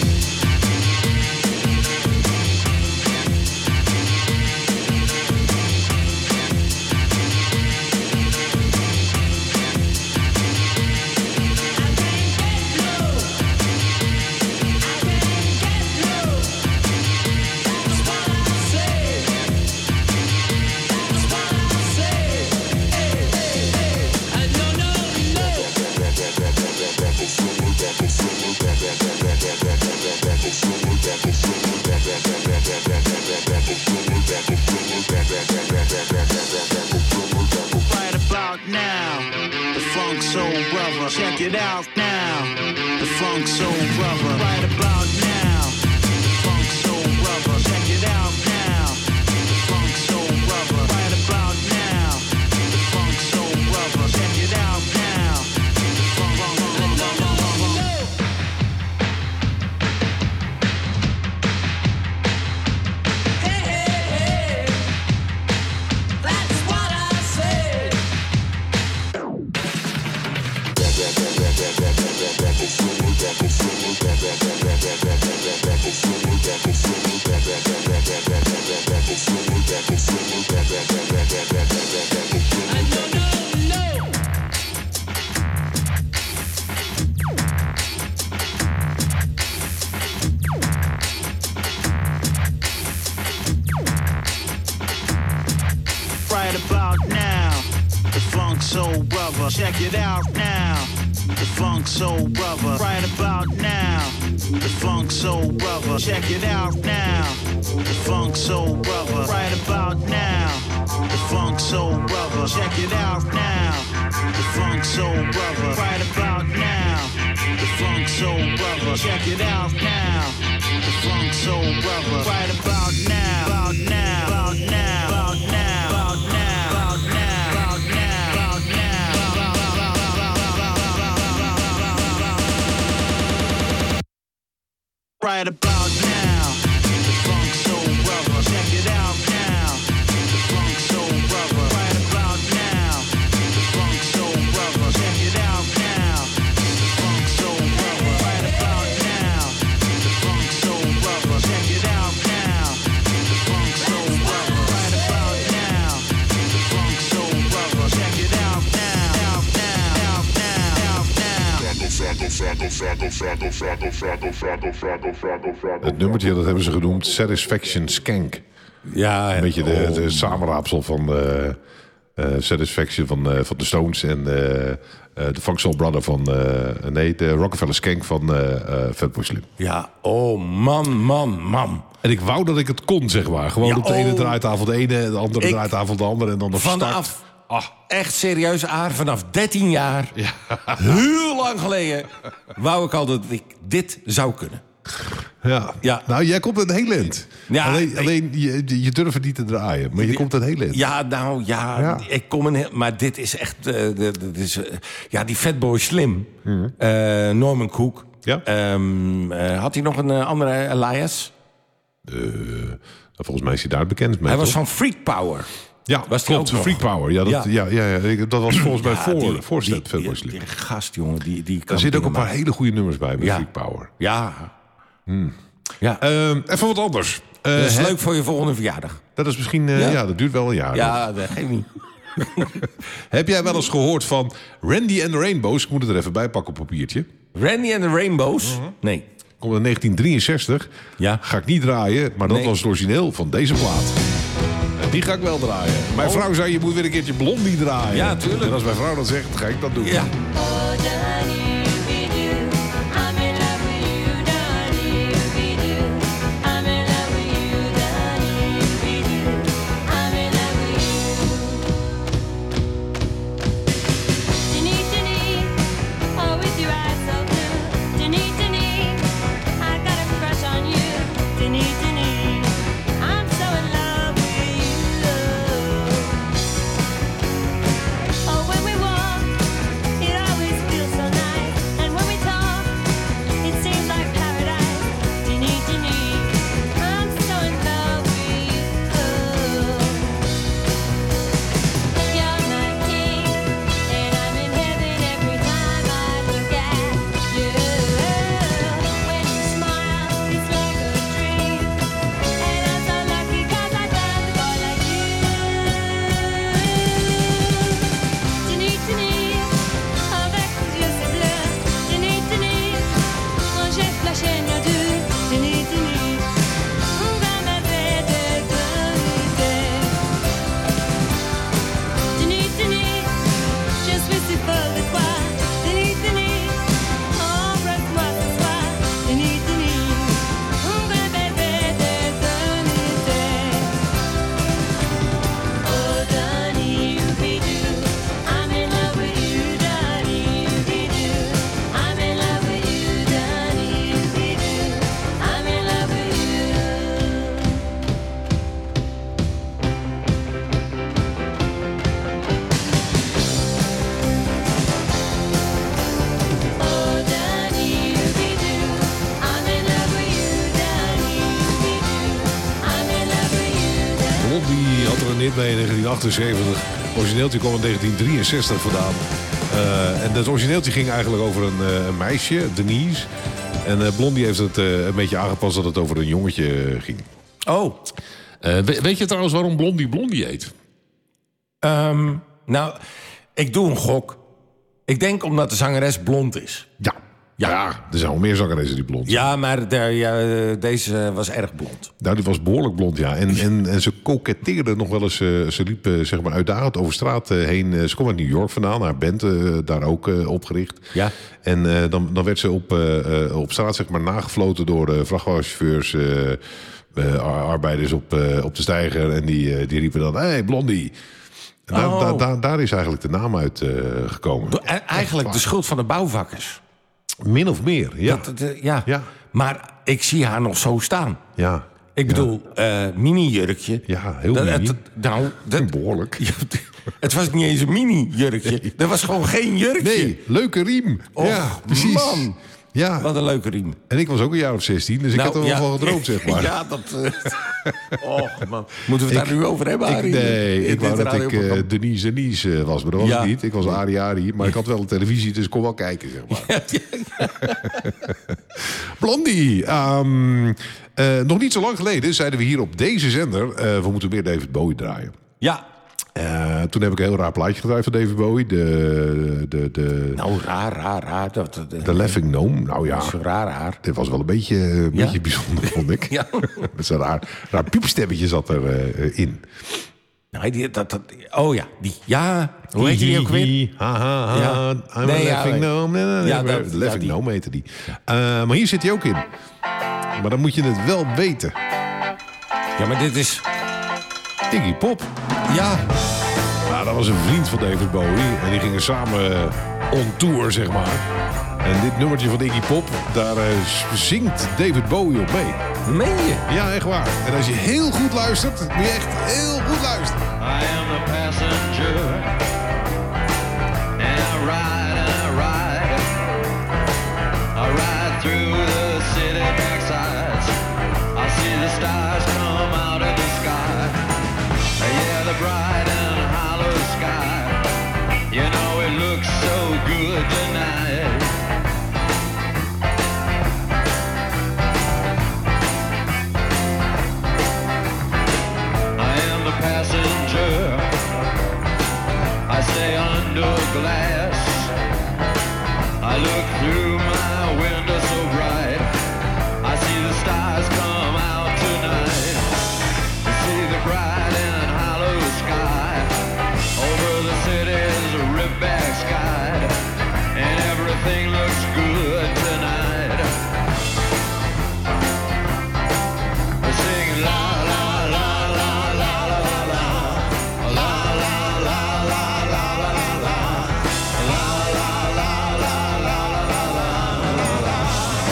E: Right about now, the Funk Soul Brother. Check it out now, the Funk Soul Brother. Right about now, the Funk Soul Brother. Check it out now, the Funk Soul Brother. Right about now, the Funk Soul Brother. Check it out now, the Funk Soul Brother. Hey, hey, hey, that's what I said. Right about now, the Funk Soul Brother. Check it out now, the Funk Soul Brother. Right about now, the Funk Soul Brother. Check it out now, the Funk Soul Brother. Right about now, the Funk Soul Brother. Check it out now, the Funk Soul Brother. Right about now, the Funk Soul Brother. Check it out now, the Funk Soul Brother. Right about now, about now, about now, about now, about now, about now, about now, about now. Right about now, the Funk Soul Brother. Check it out now, the Funk Soul Brother. Right about now, the Funk Soul Brother. Check it out now, the Funk Soul Brother. Right about now, the Funk Soul Brother. Check it out now, the Funk Soul Brother. Right about now, the Funk Soul Brother. Check it out now, out now, out now, out now.
F: Het nummertje, dat hebben ze genoemd Satisfaction Skank.
G: Ja,
F: Een beetje de,
G: oh.
F: de samenraapsel van uh, uh, Satisfaction van, uh, van de Stones en uh, uh, de Funk Soul Brother van... Uh, nee, de Rockefeller Skank van uh, uh, Fatboy Slim.
G: Ja, oh man, man, man.
F: En ik wou dat ik het kon, zeg maar. Gewoon
G: Ja,
F: op de ene
G: oh.
F: draaitafel de ene, de andere
G: Ik-
F: draaitafel de andere. En dan de
G: Vanaf,
F: start. Ah.
G: echt serieus, Aar, vanaf dertien jaar, heel lang geleden, wou ik al dat ik dit zou kunnen.
F: Ja.
G: Ja.
F: Nou, jij komt een heel eind.
G: Ja,
F: alleen
G: ik-
F: alleen je, je durft het niet te draaien. Maar je komt een heel eind.
G: Ja, nou ja,
F: Ja.
G: ik kom een heel... Maar dit is echt... eh, dit dit is, eh, ja, die Fatboy Slim.
F: Mhm.
G: eh, Norman Cook.
F: Ja.
G: Ehm, eh, had hij nog een eh, andere alias?
F: Uh, volgens mij is hij daar bekend mee.
G: Hij was
F: toch?
G: van Freak Power.
F: Ja,
G: was die
F: klopt.
G: ook nog?
F: Freak Power. Ja, dat, ja.
G: Ja.
F: Ja, ja, ik- dat was volgens mij
G: Ja,
F: voor,
G: die-
F: voor
G: die-
F: Fatboy
G: die-
F: Slim.
G: Die gast, jongen, die, die kan
F: Er zitten ook een
G: dingen
F: paar hele goede nummers bij met
G: Ja.
F: Freak Power.
G: Ja. Ja.
F: Ehm, even wat anders. Uh,
G: Dat is
F: hè,
G: leuk voor je volgende verjaardag.
F: Dat is misschien... uh, ja?
G: Ja.
F: dat duurt wel een jaar.
G: Ja, dat geeft niet.
F: Heb jij wel eens gehoord van Randy and the Rainbows? Ik moet het er even bij pakken op papiertje.
G: Randy and the Rainbows? Nee.
F: Komt in negentien drieënzestig.
G: Ja.
F: Ga ik niet draaien, maar dat
G: Nee.
F: was het origineel van deze plaat. En die ga ik wel draaien. Mijn vrouw zei, je moet weer een keertje Blondie draaien.
G: Ja, tuurlijk.
F: En als mijn vrouw dat zegt, ga ik dat doen.
G: Ja.
F: Nee, negentien achtenzeventig. Origineeltje kwam in negentien drieënzestig vandaan. Uh, en dat origineeltje ging eigenlijk over een, uh, een meisje, Denise. En uh, Blondie heeft het uh, een beetje aangepast dat het over een jongetje ging.
G: Oh.
F: Uh, we, weet je trouwens waarom Blondie Blondie heet?
G: Um, nou, ik doe een gok. Ik denk omdat de zangeres blond is.
F: Ja. Ja, ja, er zijn al meer zangeressen die blond zijn.
G: Ja, maar de, ja, deze was erg blond.
F: Nou, die was behoorlijk blond, ja. En, en, en ze koketteerde nog wel eens. Uh, ze liep uh, zeg maar uitdagend over straat uh, heen. Uh, ze kwam uit New York vandaan. Haar band uh, daar ook uh, opgericht.
G: Ja.
F: En uh, dan, dan werd ze op, uh, uh, op straat zeg maar nagefloten door uh, vrachtwagenchauffeurs... Uh, uh, arbeiders op, uh, op de steiger. En die, uh, die riepen dan, hé, hey, Blondie. En daar,
G: oh.
F: daar, daar, daar is eigenlijk de naam uit uh, gekomen.
G: Do- eigenlijk de schuld van de bouwvakkers.
F: Min of meer, ja.
G: Dat, dat, ja.
F: ja.
G: Maar ik zie haar nog zo staan.
F: Ja.
G: Ik bedoel, ja. uh, mini-jurkje.
F: Ja, heel
G: dat,
F: mini.
G: Het, nou, dat,
F: behoorlijk.
G: Het was niet eens een mini-jurkje. Nee. Dat was gewoon geen jurkje.
F: Nee, leuke riem.
G: Och,
F: ja, precies.
G: Man.
F: Ja.
G: Wat een leuke riem.
F: En ik was ook een jaar of zestien, dus
G: nou,
F: ik had er wel
G: ja.
F: van gedroomd, zeg maar.
G: Ja, dat... Uh... Oh, man. Moeten we het ik, daar nu over hebben, Arie?
F: Ik, nee,
G: in
F: ik wou dat ik uh, Denise Denise uh, was, maar dat was ja. ik niet. Ik was Arie Arie, maar ik had wel een televisie, dus ik kon wel kijken, zeg maar. Ja, ja, ja. Blondie. Um, uh, nog niet zo lang geleden zeiden we hier op deze zender... Uh, we moeten meer David Bowie draaien.
G: Ja.
F: Uh, toen heb ik een heel raar plaatje gedraaid van David Bowie. De, de, de,
G: nou, raar, raar, raar. Dat, dat,
F: de Laughing Gnome. Nou ja,
G: zo raar, raar.
F: Dit was wel een beetje, een
G: ja?
F: beetje bijzonder, vond ik.
G: Ja.
F: Met zo'n raar, raar piepstemmetje zat er uh, in.
G: Nee, die, dat, dat, oh ja, die. Ja, hoe heet die ook weer?
F: Ha, ha, ha.
G: Ja.
F: I'm
G: Nee,
F: a
G: ja,
F: Laughing
G: nee.
F: Gnome. Nee, nee, nee.
G: Ja,
F: Ja,
G: dat-
F: Laughing
G: ja, die.
F: Gnome heette die. Uh, maar hier zit hij ook in. Maar dan moet je het wel weten.
G: Ja, maar dit is...
F: Iggy Pop.
G: Ja.
F: Nou, dat was een vriend van David Bowie. En die gingen samen uh, on tour, zeg maar. En dit nummertje van Iggy Pop, daar uh, zingt David Bowie op mee.
G: Meen je?
F: Ja, echt waar. En als je heel goed luistert, moet je echt heel goed luisteren.
I: I am the passenger, and I ride and I ride. I ride through the city backsides. I see the stars come out of the sky. Yeah, the bright and hollow sky. You know it looks so good tonight. I am the passenger. I stay under glass. I look through my window so bright. I see the stars come out tonight. I see the bright and hollow sky. Over the city's ripped back sky. And everything looks good tonight. I sing la la la la la la la. La la la la la la la. La la la la la la la la.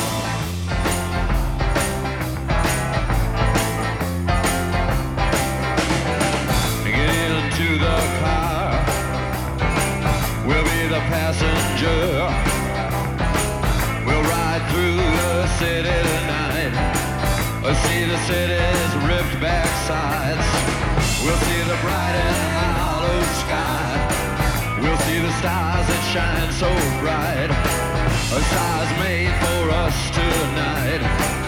I: Get into the car. We'll be the passenger. We'll ride through the city tonight. We'll see the city's ripped back sides. We'll see the bright and hollow sky. We'll see the stars that shine so bright. A stars made for us tonight.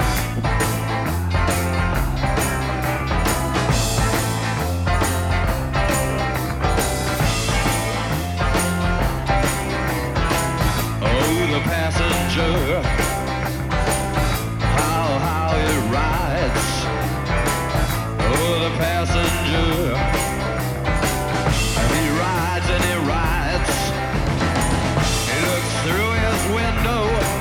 I: Oh, the passenger, how, how it rides. Oh, the passenger, he rides and he rides. He looks through his window.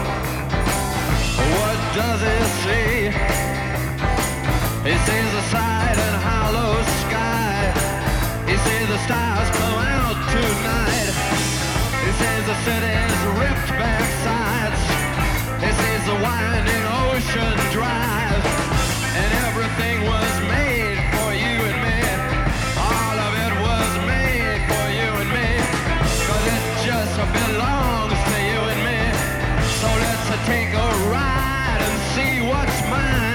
I: What does he see? He sees the side and hollow sky. He sees the stars come out tonight. He sees the city's ripped back sides. He sees the winding ocean drive. And everything was made for you and me. All of it was made for you and me. Cause it just belongs to you and me. So let's take a ride and see what's mine.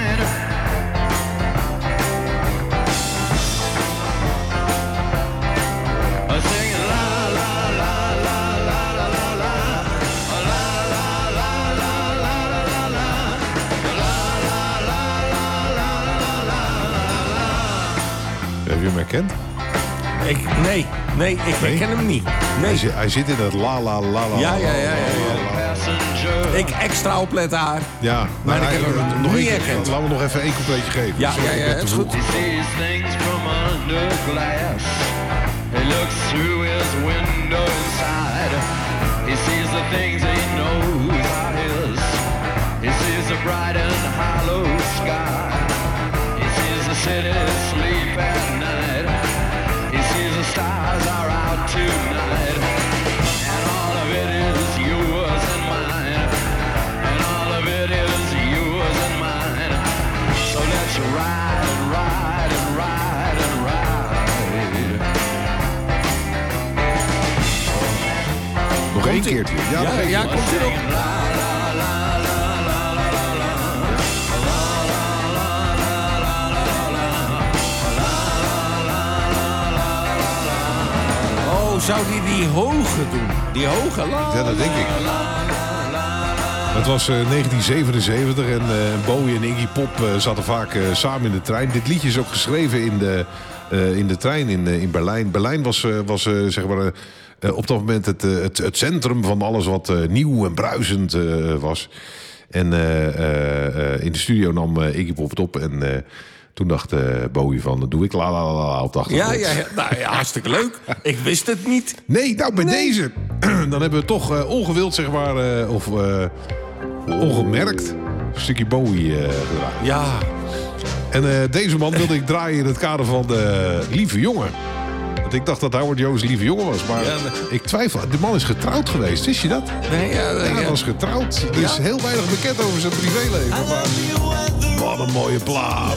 I: Singing la la la la la la la la. La la la la la la la. La la la la la la la.
F: Heb je hem herkend?
G: Ik, nee, nee, ik
F: Nee?
G: herken hem niet. Nee.
F: Hij, zit, hij zit in dat la la la la.
G: Ja,
F: la,
G: ja, ja, ja,
F: la, la, la.
G: Ik extra opletten haar.
F: Ja,
G: Maar
F: nou,
G: ik heb
F: hij-
G: hem
F: nog
G: niet
F: één keer.
G: herkend.
F: Laten we nog even één compleetje geven.
G: Ja,
F: Sorry,
G: ja, ja,
F: ik ben
G: het is
F: te
G: goed.
F: vroeg.
I: He sees things from under glass. He looks through his window inside. He sees the things he knows are his. He sees the bright and hollow sky. He sees the city sleep at night. He sees the stars are out tonight. And all of it is yours and mine. And all of it is yours and mine. So let's ride and ride and ride and ride.
F: Nog één keertje. Ja, nog
G: Ja,
F: één
G: ja,
F: keer.
G: komt erop. Oh, zou die die hoge doen? Die hoge la.
F: Ja, dat denk ik. Het was eh, negentien zevenenzeventig en eh, Bowie en Iggy Pop eh, zaten vaak eh, samen in de trein. Dit liedje is ook geschreven in de, uh, in de trein in, uh, in Berlijn. Berlijn was, uh, was uh, zeg maar, uh, uh, op dat moment het, uh, het, het centrum van alles wat uh, nieuw en bruisend uh, was. En uh, uh, uh, in de studio nam uh, Iggy Pop het op en... Uh, Toen dacht uh, Bowie van, doe ik la la la la op de achtergrond.
G: Ja, ja, ja. Nou, ja, hartstikke leuk. Ik wist het niet.
F: Nee, nou bij nee. deze. Dan hebben we toch uh, ongewild, zeg maar, uh, of uh, ongemerkt... een stukje Bowie uh, gedraaid.
G: Ja.
F: En uh, deze man wilde ik draaien in het kader van de Lieve Jongen. Want ik dacht dat Howard Jones Lieve Jongen was. Maar ja, nee. ik twijfel. De man is getrouwd geweest. Wist je dat?
G: Nee, ja. Nee,
F: ja hij
G: ja.
F: was getrouwd. Er is ja. heel weinig bekend over zijn privéleven. Maar wat een mooie plaat.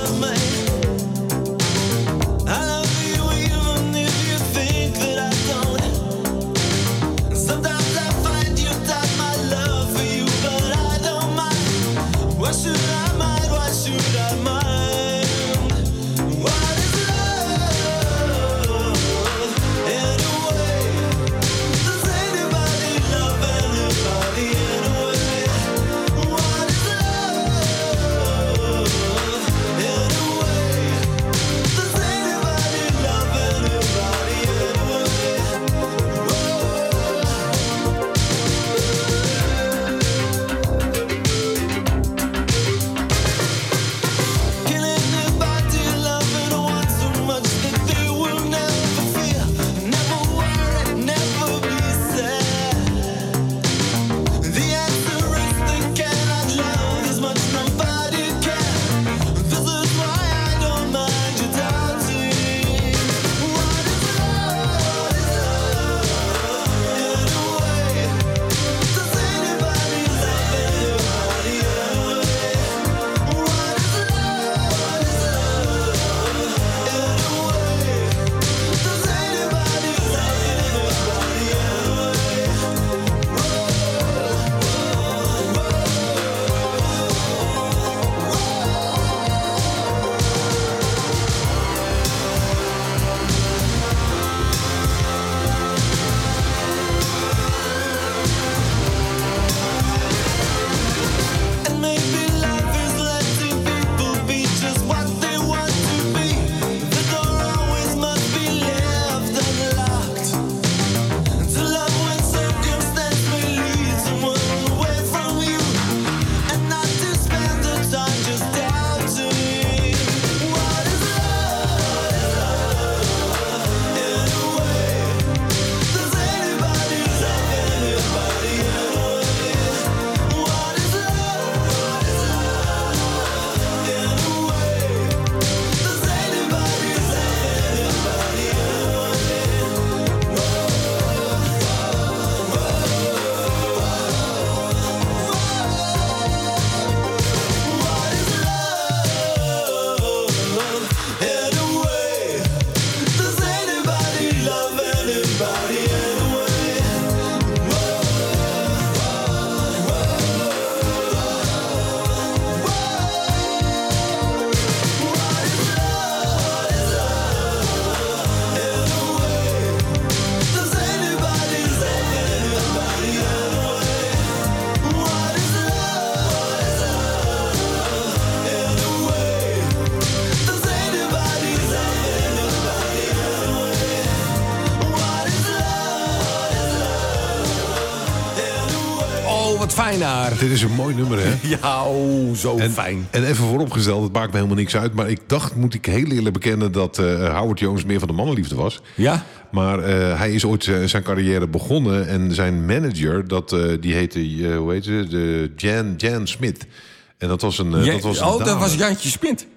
G: Fijn daar.
F: Dit is een mooi nummer, hè?
G: Ja, oh, zo
F: en,
G: fijn.
F: En even vooropgesteld, het maakt me helemaal niks uit. Maar ik dacht, moet ik heel eerlijk bekennen... dat uh, Howard Jones meer van de mannenliefde was.
G: Ja.
F: Maar uh, hij is ooit uh, zijn carrière begonnen. En zijn manager, dat, uh, die heette, uh, hoe heet ze? De Jan, Jan Smith. En dat was een, uh,
G: ja,
F: dat was een
G: Oh,
F: dame.
G: dat was Jantje Smit.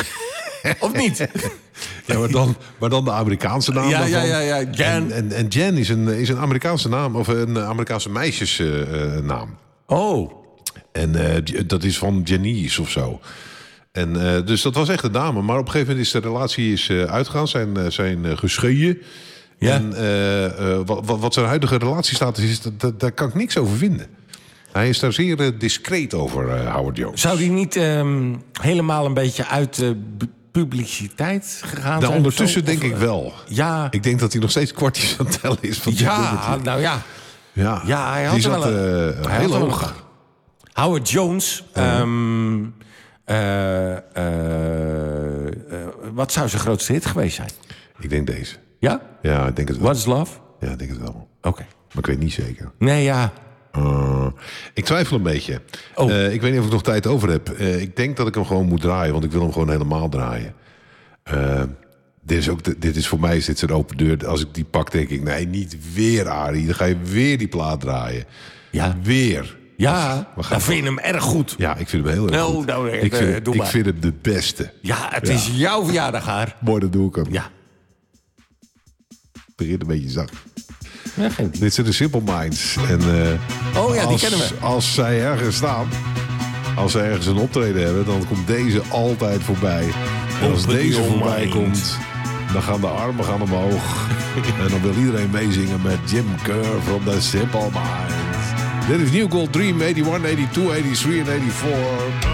G: Of niet?
F: Ja, maar dan, maar dan de Amerikaanse naam.
G: Ja,
F: daarvan.
G: ja, ja, ja. Jan.
F: En, en, en Jan is een, is een Amerikaanse naam. Of een Amerikaanse meisjesnaam. Uh,
G: oh.
F: En uh, dat is van Janice of zo. En, uh, dus dat was echt een dame. Maar op een gegeven moment is de relatie is, uh, uitgegaan. Zijn, uh, zijn uh, gescheiden. Ja. En uh, uh, wat, wat zijn huidige relatiestatus is, dat, dat, daar kan ik niks over vinden. Hij is daar zeer uh, discreet over, uh, Howard Jones.
G: Zou die niet um, helemaal een beetje uit de uh, publiciteit gegaan
F: nou,
G: zijn?
F: Ondertussen
G: of,
F: denk
G: of,
F: ik wel.
G: Ja.
F: Ik denk dat hij nog steeds kwartjes aan het tellen is. Van
G: ja, nou ja.
F: Ja,
G: ja hij had
F: die
G: er
F: zat
G: wel een,
F: uh,
G: hij
F: heel
G: had
F: hoog.
G: Een, Howard Jones. Uh-huh. Um, uh, uh, uh, wat zou zijn grootste hit geweest zijn?
F: Ik denk deze.
G: Ja?
F: Ja, ik denk het wel.
G: What is Love?
F: Ja, ik denk het wel.
G: Oké. Okay.
F: Maar ik weet niet zeker.
G: Nee, ja.
F: Uh, ik twijfel een beetje.
G: Oh.
F: Uh, ik weet niet of ik nog tijd over heb. Uh, ik denk dat ik hem gewoon moet draaien, want ik wil hem gewoon helemaal draaien. Uh, dit, is ook de, dit is voor mij is dit zo'n open deur. Als ik die pak, denk ik, nee, niet weer, Arie. Dan ga je weer die plaat draaien.
G: Ja.
F: Weer.
G: Ja, dan vind je hem erg goed.
F: Ja, ik vind hem heel erg
G: nou,
F: goed.
G: Nou,
F: ik, vind,
G: uh, doe
F: ik
G: maar.
F: vind hem de beste.
G: Ja, het
F: ja.
G: is jouw verjaardag, haar.
F: Mooi, dan doe ik hem.
G: Ja.
F: Het begint een beetje zacht.
G: Ja, geen
F: Dit zijn de Simple Minds. En, uh,
G: oh ja, die
F: als,
G: kennen we.
F: Als zij ergens staan, als zij ergens een optreden hebben, dan komt deze altijd voorbij. En als
G: Open
F: deze
G: your
F: voorbij
G: mind.
F: komt, dan gaan de armen gaan omhoog. En dan wil iedereen meezingen met Jim Kerr from the Simple Minds. Dit is New Gold Dream, eenennegentig, tweeënnegentig, eenennegentig en eenennegentig.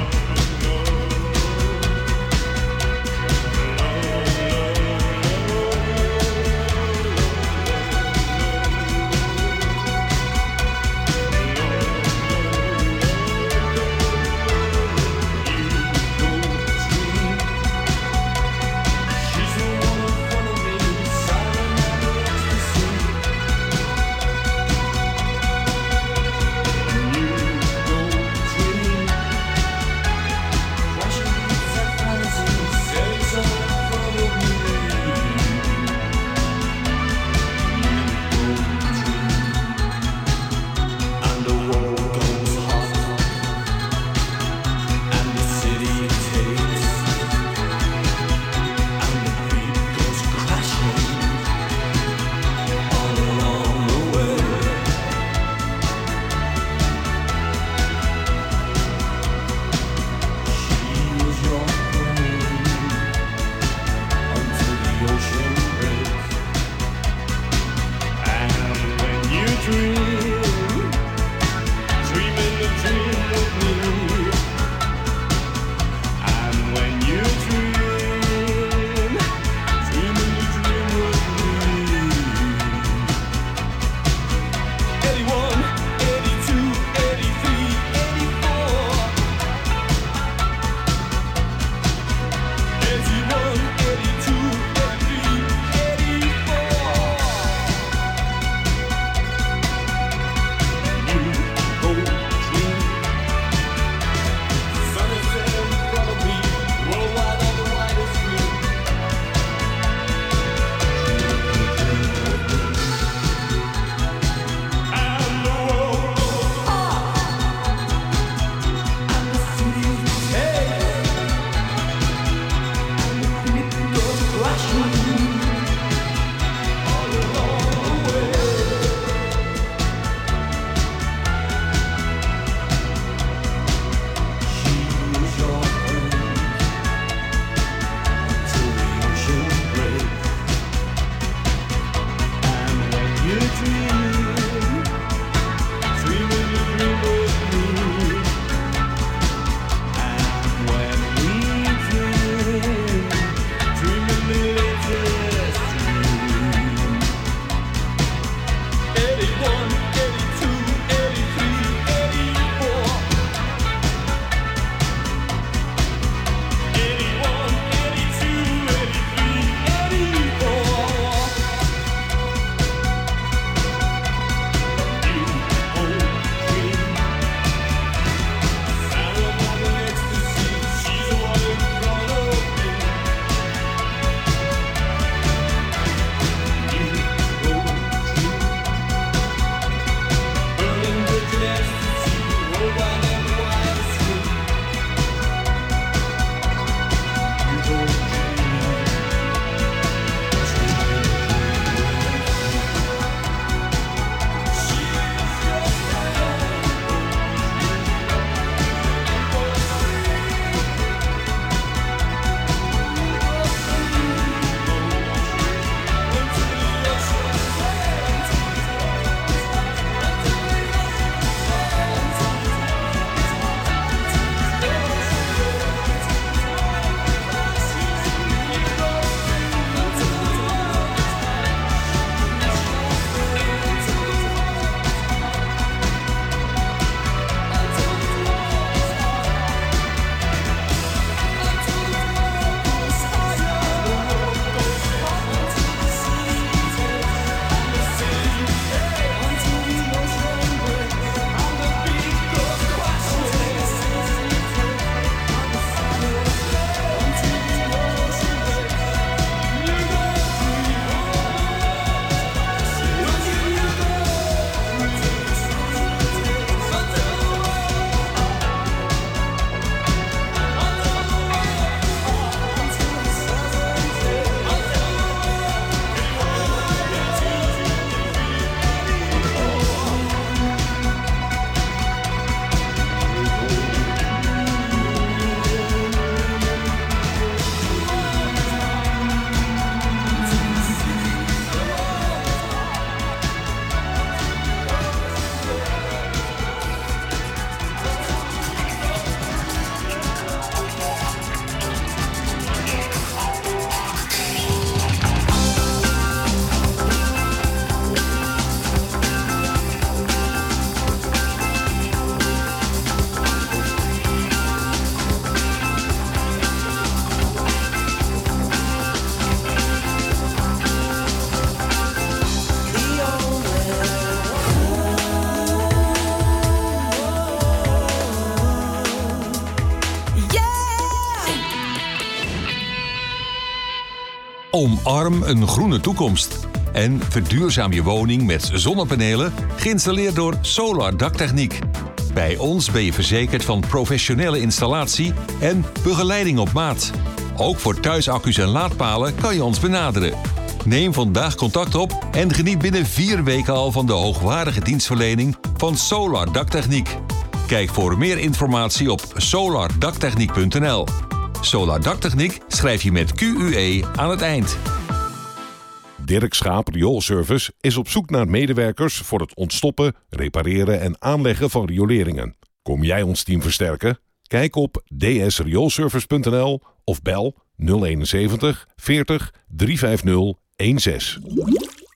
L: Omarm een groene toekomst. En verduurzaam je woning met zonnepanelen, geïnstalleerd door Solar Daktechniek. Bij ons ben je verzekerd van professionele installatie en begeleiding op maat. Ook voor thuisaccu's en laadpalen kan je ons benaderen. Neem vandaag contact op en geniet binnen vier weken al van de hoogwaardige dienstverlening van Solar Daktechniek. Kijk voor meer informatie op solar daktechniek punt n l. Solar Daktechniek schrijf je met Q U E aan het eind.
F: Dirk Schaap Rioolservice is op zoek naar medewerkers voor het ontstoppen, repareren en aanleggen van rioleringen. Kom jij ons team versterken? Kijk op d s rioolservice punt n l of bel nul eenenzeventig veertig driehonderdvijftig zestien.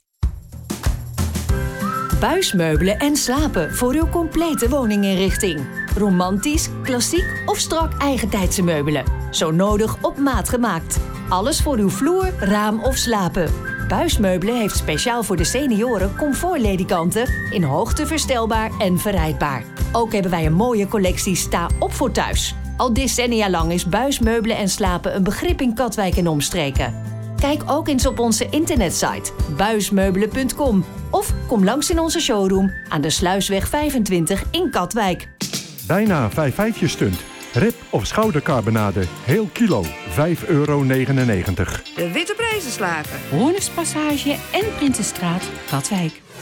M: Buismeubelen en slapen voor uw complete woninginrichting. Romantisch, klassiek of strak eigentijdse meubelen. Zo nodig op maat gemaakt. Alles voor uw vloer, raam of slapen. Buismeubelen heeft speciaal voor de senioren comfortledikanten in hoogte verstelbaar en verrijdbaar. Ook hebben wij een mooie collectie sta op voor thuis. Al decennia lang is buismeubelen en slapen een begrip in Katwijk en omstreken. Kijk ook eens op onze internetsite buismeubelen punt com of kom langs in onze showroom aan de Sluisweg vijfentwintig in Katwijk.
N: Bijna vijf feitjes stunt. Rib of schoudercarbonade, heel kilo, vijf euro negenennegentig.
O: De Witte Prijzenslager.
P: Hoornerspassage en Prinsenstraat, Katwijk.